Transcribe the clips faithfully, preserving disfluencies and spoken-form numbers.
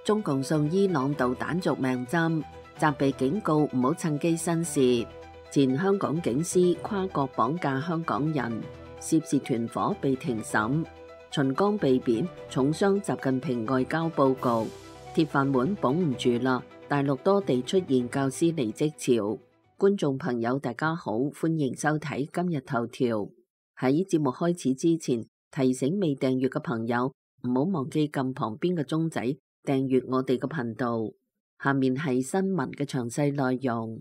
中共送伊朗導彈續命針，習被警告唔好趁機生事。前香港警司跨國綁架香港人，涉事團伙被庭審。秦剛被貶，重傷習近平外交報告。鐵飯碗捧唔住啦，大陸多地出現教師離職潮。觀眾朋友大家好，歡迎收睇今日頭條。喺節目開始之前，提醒未訂閱嘅朋友唔好忘記撳旁邊嘅鐘仔訂閱我哋嘅頻道。下面係新聞嘅詳細內容。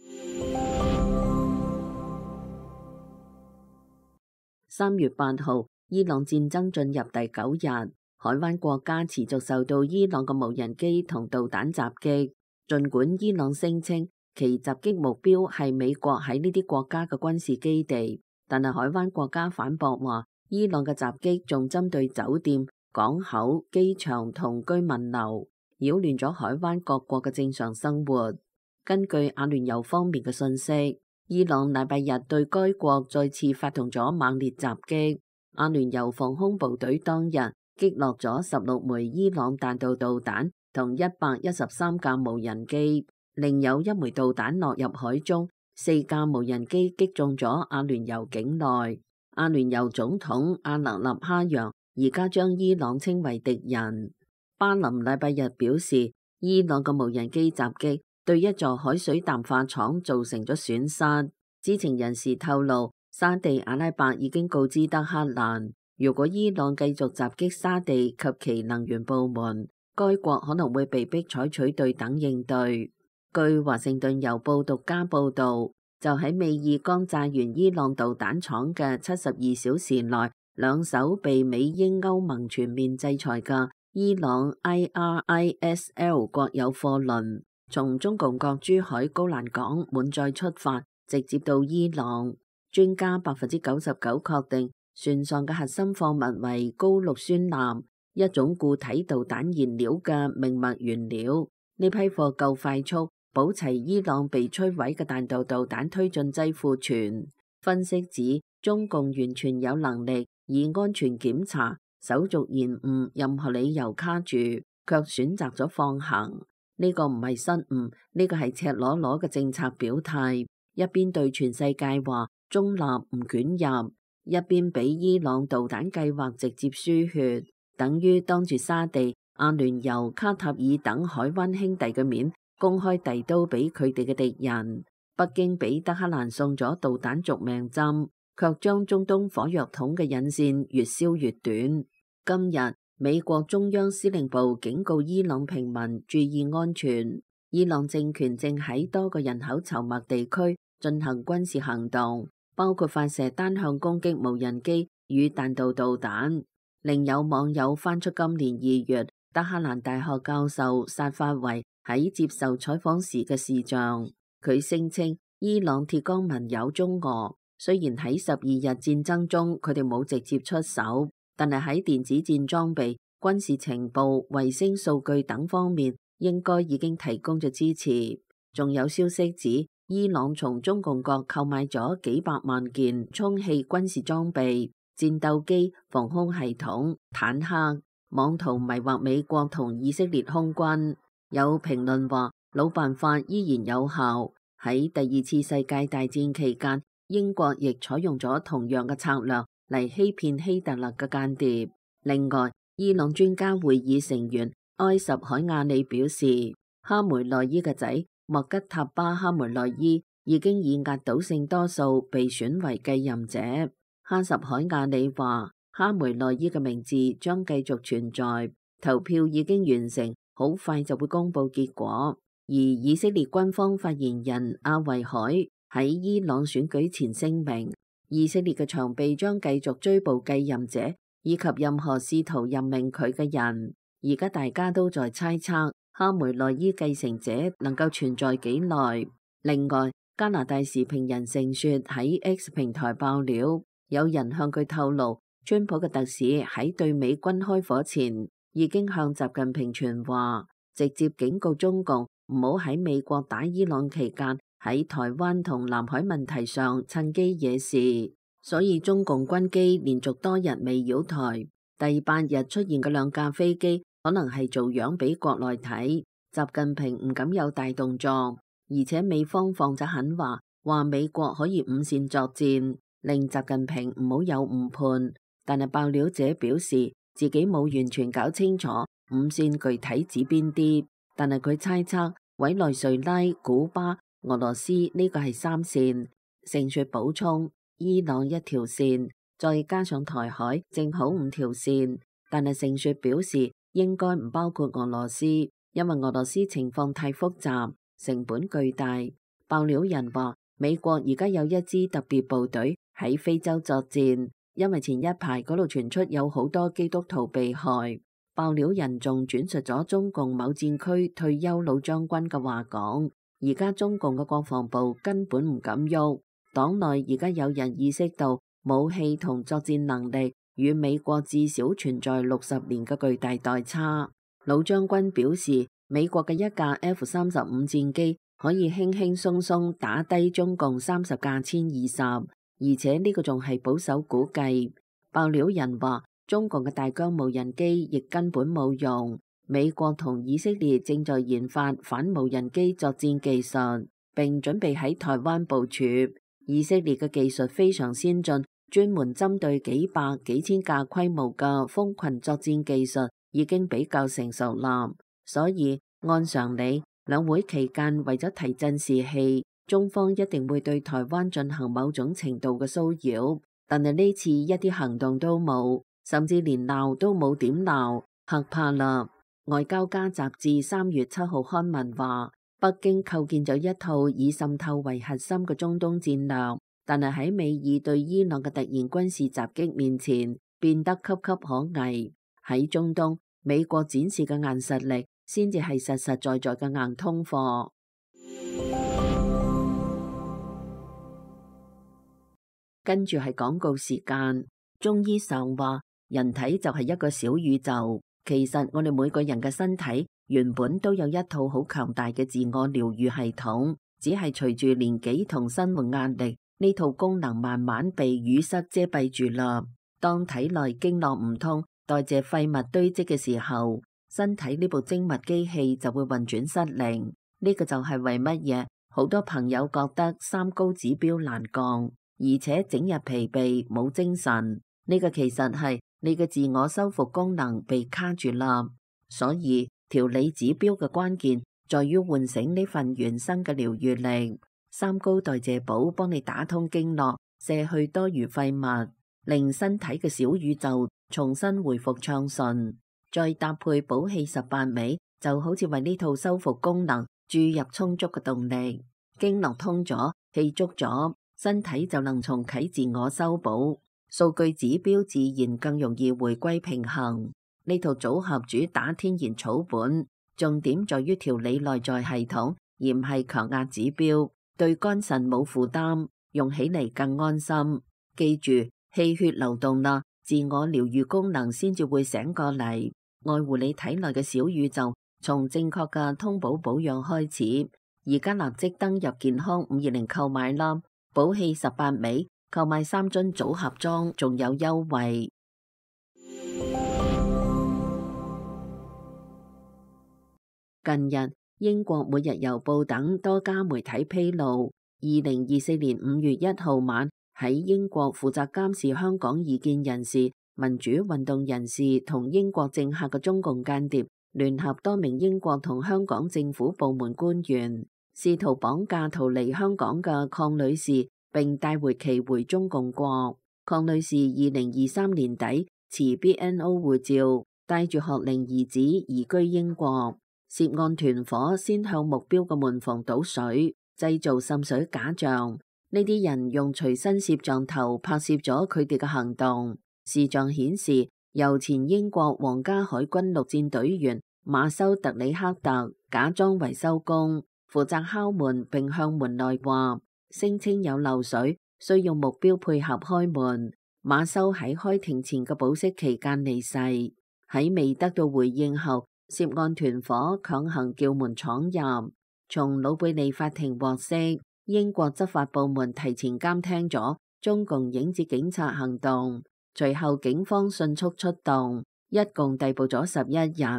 三月八號，伊朗戰爭進入第九日，海灣國家持續受到伊朗嘅無人機同導彈襲擊。儘管伊朗聲稱其襲擊目標係美國喺呢啲國家嘅軍事基地，但係海灣國家反駁話，伊朗嘅襲擊仲針對酒店、港口、機場同居民樓，擾亂咗海灣各國嘅正常生活。根據阿聯酋方面嘅信息，伊朗禮拜日對該國再次發動咗猛烈襲擊。阿聯酋防空部隊當日擊落咗十六枚伊朗彈道導彈同一百一十三架無人機，另有一枚導彈落入海中，四架無人機擊中咗阿聯酋境內。阿聯酋總統阿勒納哈揚而家將伊朗稱為敵人。巴林禮拜日表示，伊朗嘅無人機襲擊對一座海水淡化廠造成咗損失。知情人士透露，沙地阿拉伯已經告知德黑蘭，如果伊朗繼續襲擊沙地及其能源部門，該國可能會被迫採取對等應對。據華盛頓郵報獨家報導，就喺美爾剛炸完伊朗導彈廠嘅七十二小時內，兩艘被美英歐盟全面制裁嘅伊朗 I R I S L 國有貨輪，從中共國珠海高蘭港滿載出發，直接到伊朗。專家百分之九十九確定船上嘅核心貨物為高氯酸鈉，一種固體導彈燃料嘅命脈原料。呢批貨夠快速，保齊伊朗被摧毀嘅彈道導彈推進劑庫存。分析指，中共完全有能力以安全檢查、手續延誤任何理由卡住，卻選擇咗放行。呢個唔係失誤，呢個係赤裸裸嘅政策表態。一邊對全世界話中立唔捲入，一邊俾伊朗導彈計劃直接輸血，等於當住沙地、阿聯酋、卡塔爾等海灣兄弟嘅面公開遞刀俾佢哋嘅敵人。北京俾德黑蘭送咗導彈續命針，卻將中東火藥桶嘅引線越燒越短。今日美國中央司令部警告伊朗平民注意安全，伊朗政權正喺多個人口稠密地區進行軍事行動，包括發射單向攻擊無人機與彈道導彈。另有網友翻出今年二月德黑蘭大學教授薩法維喺接受採訪時嘅視像，佢聲稱伊朗鐵桿盟友中俄雖然喺十二日戰爭中佢哋冇直接出手，但係喺電子戰裝備、軍事情報、衛星數據等方面應該已經提供咗支持。仲有消息指，伊朗從中共國購買咗幾百萬件充氣軍事裝備、戰鬥機、防空系統、坦克，妄圖迷惑美國同以色列空軍。有評論話，老辦法依然有效。喺第二次世界大戰期間，英國亦採用咗同樣嘅策略嚟欺騙希特勒嘅間諜。另外，伊朗專家會議成員埃什海亞里表示，哈梅內伊嘅仔莫吉塔巴哈梅內伊已經以壓倒性多數被選為繼任者。哈什海亞里話，哈梅內伊嘅名字將繼續存在，投票已經完成，好快就會公布結果。而以色列軍方發言人阿維海喺伊朗選舉前聲明，以色列嘅長臂將繼續追捕繼任者以及任何試圖任命佢嘅人。而家大家都在猜測哈梅內伊繼承者能夠存在幾耐。另外，加拿大時評人盛雪喺 X 平台爆料，有人向佢透露，川普嘅特使喺對美軍開火前已經向習近平傳話，直接警告中共唔好喺美國打伊朗期間喺台灣同南海問題上趁機惹事。所以中共軍機連續多日未擾台，第八日出現嘅兩架飛機可能係做樣俾國內睇。習近平唔敢有大動作，而且美方放咗狠話，話美國可以五線作戰，令習近平唔好有誤判。但係爆料者表示自己冇完全搞清楚五線具體指邊啲，但係佢猜測委內瑞拉、古巴、俄羅斯呢個係三線。盛雪補充，伊朗一條線，再加上台海，正好五條線。但係盛雪表示應該唔包括俄羅斯，因為俄羅斯情況太複雜，成本巨大。爆料人話，美國而家有一支特別部隊喺非洲作戰，因為前一排嗰度傳出有好多基督徒被害。爆料人仲轉述咗中共某戰區退休老將軍嘅話講，而家中共嘅國防部根本唔敢喐。黨內而家有人意識到武器同作戰能力與美國至少存在六十年嘅巨大代差。老將軍表示，美國嘅一架 F 三十五戰機可以輕輕鬆鬆打低中共三十架殲二十，而且呢個仲係保守估計。爆料人話，中共嘅大疆無人機亦根本冇用。美國同以色列正在研發反無人機作戰技術，並準備喺台灣部署。以色列嘅技術非常先進，專門針對幾百幾千架規模嘅蜂群作戰技術已經比較成熟啦。所以按常理，兩會期間為咗提振士氣，中方一定會對台灣進行某種程度嘅騷擾。但係呢次一啲行動都冇，甚至連鬧都冇點鬧，嚇怕啦。外交家雜誌三月七號刊文話，北京構建咗一套以滲透為核心嘅中東戰略，但係喺美爾對伊朗嘅突然軍事襲擊面前，變得岌岌可危。喺中東，美國展示嘅硬實力，先至係實實在在嘅硬通貨。跟住係廣告時間。中醫上話，人體就係一個小宇宙。其實我哋每個人嘅身體原本都有一套好強大嘅自我療愈系統，只係隨住年紀同生活壓力，呢套功能慢慢被淤塞遮蔽住啦。當體內經絡唔通，代謝廢物堆積嘅時候，身體呢部精密機器就會運轉失靈。呢個就係為乜嘢好多朋友覺得三高指標難降，而且整日疲憊冇精神。呢個其實係你嘅自我修復功能被卡住啦。所以調理指標嘅關鍵在於喚醒呢份原生嘅療愈力。三高代謝寶幫你打通經絡，卸去多餘廢物，令身體嘅小宇宙重新回復暢順。再搭配補氣十八味，就好似為呢套修復功能注入充足嘅動力。經絡通咗，氣足咗，身體就能重啟自我修補，數據指標自然更容易回歸平衡。呢套組合主打天然草本，重點在於調理內在系統，而唔係強壓指標，對肝腎冇負擔，用起嚟更安心。記住，氣血流動啦，自我療愈功能先至會醒過嚟。愛護你體內嘅小宇宙，從正確嘅通補保養開始。而家立即登入健康五二零購買啦，補氣十八味，購買三樽組合裝仲有優惠。近日，英國每日郵報等多家媒體披露，二零二四年五月一號晚喺英國負責監視香港異見人士、民主運動人士同英國政客嘅中共間諜，聯合多名英國同香港政府部門官員，試圖綁架逃離香港嘅鄺女士，並帶回其回中共國。鄺女士二零二三年底持 B N O 護照，帶住學齡兒子移居英國。涉案團伙先向目標嘅門房倒水，製造滲水假象。呢啲人用隨身攝像頭拍攝咗佢哋嘅行動。視像顯示，由前英國皇家海軍陸戰隊員馬修特里克特假裝維修工，負責敲門並向門內話，聲稱有漏水，需要目標配合開門。馬修喺開庭前嘅保釋期間離世。喺未得到回應後，涉案團伙強行叫門闖入。從魯貝利法庭獲悉，英國執法部門提前監聽咗中共影子警察行動，隨後警方迅速出動，一共逮捕咗十一人。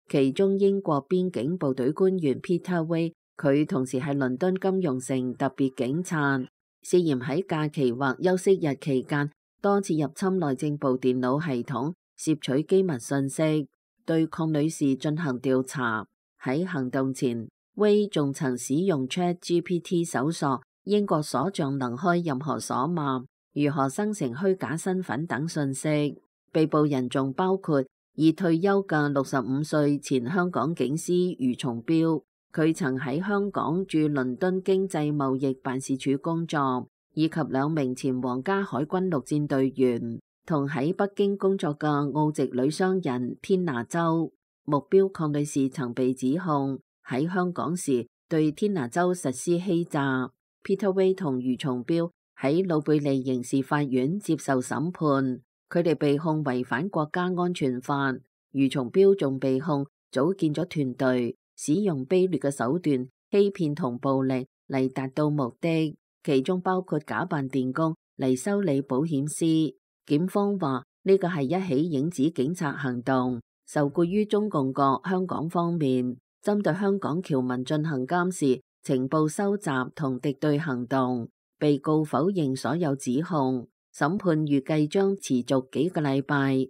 其中英國邊境部隊官員 Peter Wade， 佢同時係倫敦金融城特別警察，涉嫌喺假期或休息日期間多次入侵內政部電腦系統，攝取機密信息，對鄺女士進行調查。喺行動前，Wade仲曾使用 ChatGPT 搜索英國鎖匠能開任何鎖碼、如何生成虛假身份等信息。被捕人仲包括已退休嘅六十五歲前香港警司余松標，佢曾喺香港駐倫敦經濟貿易辦事處工作，以及兩名前皇家海軍陸戰隊員，同喺北京工作嘅澳籍女商人天拿洲。目標鄺女士曾被指控喺香港時對天拿洲實施欺詐。Peter Wade 同余松標喺魯貝利刑事法院接受審判。佢哋被控違反國家安全法，余松標仲被控組建咗團隊，使用卑劣嘅手段欺騙同暴力嚟達到目的，其中包括假扮電工嚟修理保險絲。檢方話呢個係一起影子警察行動，受雇於中共國香港方面，針對香港僑民進行監視、情報收集同敵對行動。被告否認所有指控。審判預計將持續幾個禮拜。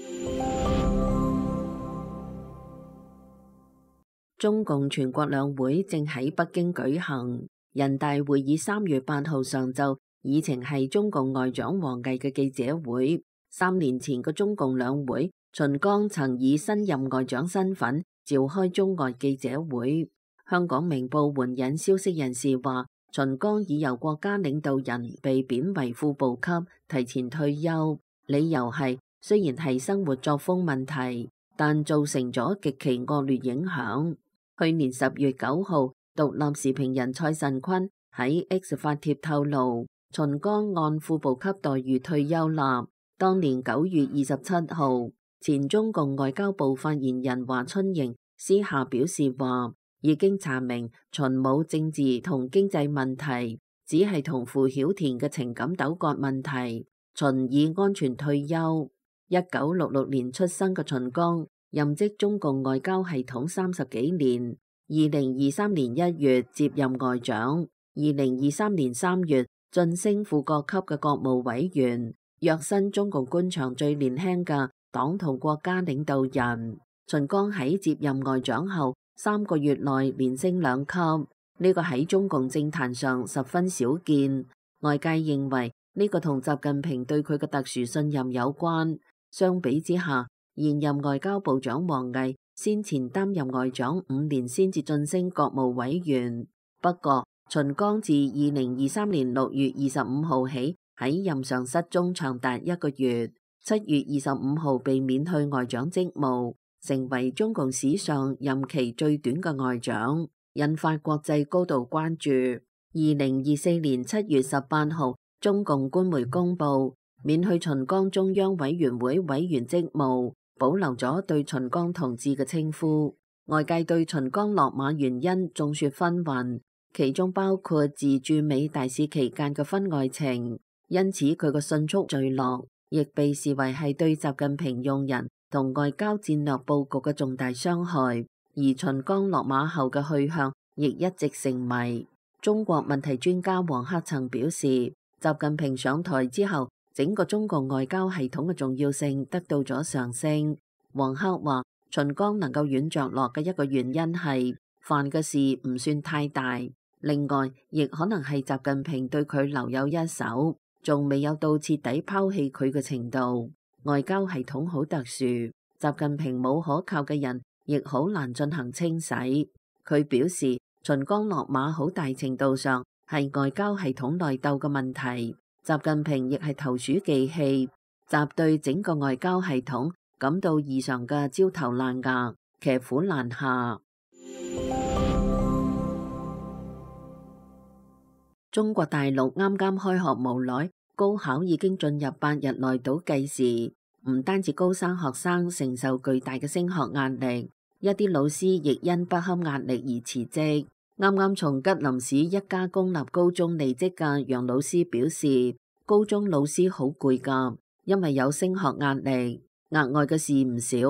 中共全國兩會正喺北京舉行，人大會議三月八號上晝議程係中共外長王毅嘅記者會。三年前嘅中共兩會，秦剛曾以新任外長身份召開中外記者會。香港明報援引消息人士話，秦剛已由國家領導人被貶為副部級，提前退休，理由係雖然係生活作風問題，但造成咗極其惡劣影響。去年十月九號，獨立時評人蔡慎坤喺 X 發帖透露，秦剛按副部級待遇退休啦。當年九月二十七號，前中共外交部發言人華春瑩私下表示話，已經查明秦冇政治同經濟問題，只係同傅曉田嘅情感糾葛問題。秦已安全退休。一九六六年出生嘅秦剛任職中共外交系統三十幾年，二零二三年一月接任外長，二零二三年三月晉升副國級嘅國務委員，躍身中共官場最年輕嘅黨同國家領導人。秦剛喺接任外長後三個月內連升兩級，呢個喺中共政壇上十分少見。外界認為呢個同習近平對佢嘅特殊信任有關。相比之下，現任外交部長王毅先前擔任外長五年先至晉升國務委員。不過，秦剛自二零二三年六月二十五號起喺任上失蹤長達一個月，七月二十五號被免去外長職務，成為中共史上任期最短嘅外長，引發國際高度關注。二零二四年七月十八號，中共官媒公布免去秦剛中央委員會委員職務，保留咗對秦剛同志嘅稱呼。外界對秦剛落馬原因眾說紛紜，其中包括自駐美大使期間嘅婚外情，因此佢嘅迅速墜落，亦被視為係對習近平用人同外交戰略佈局嘅重大傷害。而秦剛落馬後嘅去向亦一直成謎。中國問題專家王克曾表示，習近平上台之後，整個中國外交系統嘅重要性得到咗上升。王克話，秦剛能夠軟着陸嘅一個原因係犯嘅事唔算太大，另外亦可能係習近平對佢留有一手，仲未有到徹底拋棄佢嘅程度。外交系統好特殊，習近平冇可靠嘅人，亦好難進行清洗。佢表示，秦剛落馬好大程度上係外交系統內鬥嘅問題。習近平亦係投鼠忌器，習對整個外交系統感到異常嘅焦頭爛額，騎虎難下。中國大陸啱啱開學無耐，高考已經進入八日內倒計時，唔單止高三學生承受巨大嘅升學壓力，一啲老師亦因不堪壓力而辭職。啱啱從吉林市一家公立高中離職嘅楊老師表示，高中老師好攰㗎，因為有升學壓力，額外嘅事唔少，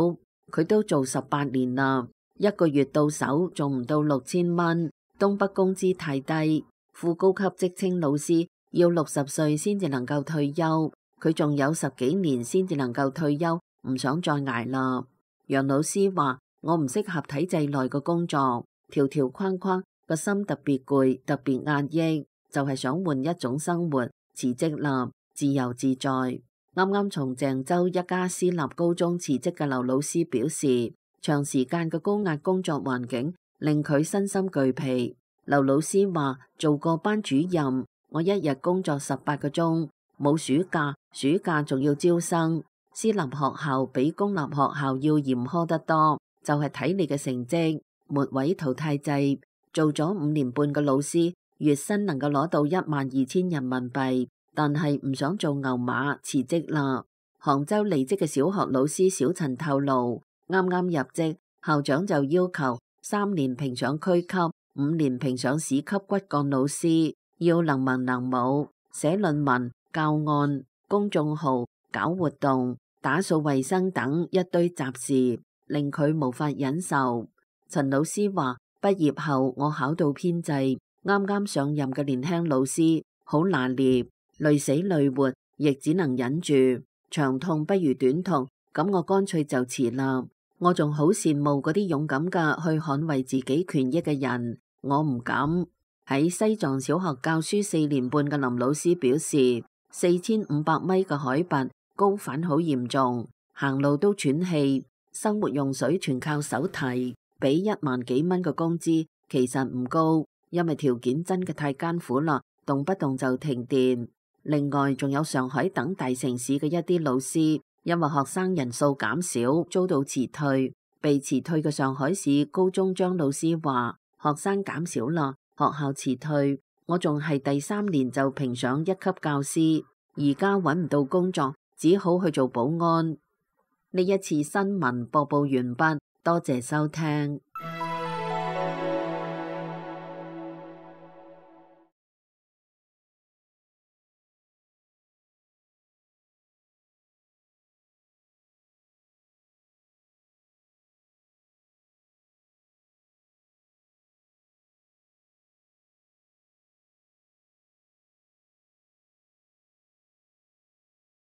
佢都做十八年啦，一個月到手仲唔到六千蚊。東北工資太低，副高級職稱老師要六十歲先至能夠退休，佢仲有十幾年先至能夠退休，唔想再捱啦。楊老師話：我唔適合體制內嘅工作，條條框框，個心特別攰，特別壓抑，就係想換一種生活，辭職啦，自由自在。啱啱從鄭州一家私立高中辭職嘅劉老師表示，長時間嘅高壓工作環境令佢身心俱疲。劉老師話：做過班主任，我一日工作十八個鐘，冇暑假，暑假仲要招生。私立學校比公立學校要嚴苛得多，就係睇你嘅成績，末位淘汰制。做咗五年半嘅老師，月薪能夠攞到一萬二千人民幣，但係唔想做牛馬，辭職啦。杭州離職嘅小學老師小陳透露，啱啱入職，校長就要求三年評上區級，五年評上市級骨幹老師，要能文能武，寫論文、教案、公眾號、搞活動、打掃衛生等一堆雜事，令佢無法忍受。陳老師話：畢業後我考到編制，啱啱上任嘅年輕老師好拿捏，累死累活亦只能忍住，長痛不如短痛，咁我乾脆就辭啦。我仲好羨慕嗰啲勇敢嘅去捍衛自己權益嘅人，我唔敢。喺西藏小學教書四年半嘅林老師表示，四千五百米嘅海拔，高反好嚴重，行路都喘氣，生活用水全靠手提，俾一萬幾蚊嘅工資其實唔高，因為條件真嘅太艱苦啦，動不動就停電。另外仲有上海等大城市嘅一啲老師，因為學生人數減少，遭到辭退。被辭退嘅上海市高中張老師話：學生減少啦，學校辭退，我仲係第三年就評上一級教師，而家揾唔到工作，只好去做保安。呢一次新聞播報完畢，多謝收聽。